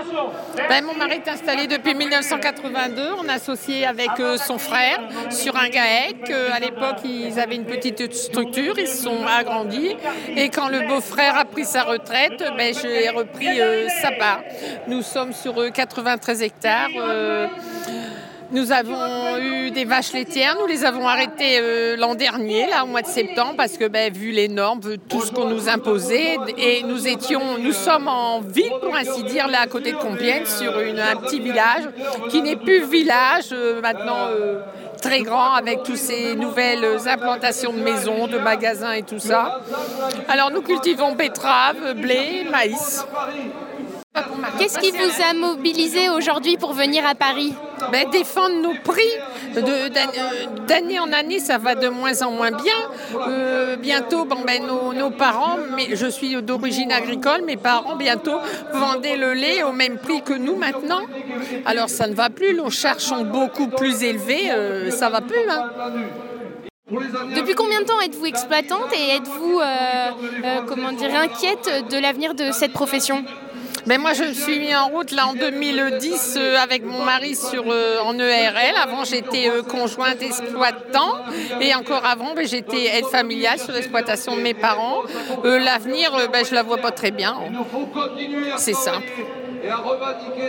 Mon mari est installé depuis 1982, on est associé avec son frère sur un GAEC. À l'époque, ils avaient une petite structure, ils se sont agrandis. Et quand le beau-frère a pris sa retraite, j'ai repris sa part. Nous sommes sur 93 hectares. Nous avons eu des vaches laitières, nous les avons arrêtées l'an dernier, là, au mois de septembre, parce que vu les normes, tout ce qu'on nous imposait, et nous sommes en ville, pour ainsi dire, là à côté de Compiègne, sur un petit village qui n'est plus village, maintenant très grand, avec toutes ces nouvelles implantations de maisons, de magasins et tout ça. Alors nous cultivons betteraves, blé, maïs. Qu'est-ce qui vous a mobilisé aujourd'hui pour venir à Paris ? Défendre nos prix. D'année en année, ça va de moins en moins bien. Bientôt, nos parents, mais je suis d'origine agricole, mes parents bientôt vendaient le lait au même prix que nous maintenant. Alors ça ne va plus, nos charges sont beaucoup plus élevées, ça ne va plus. Depuis combien de temps êtes-vous exploitante et êtes-vous inquiète de l'avenir de cette profession ? Moi, je me suis mis en route là en 2010 avec mon mari en ERL. Avant, j'étais conjointe exploitant et encore avant, j'étais aide familiale sur l'exploitation de mes parents. L'avenir, je la vois pas très bien. C'est simple.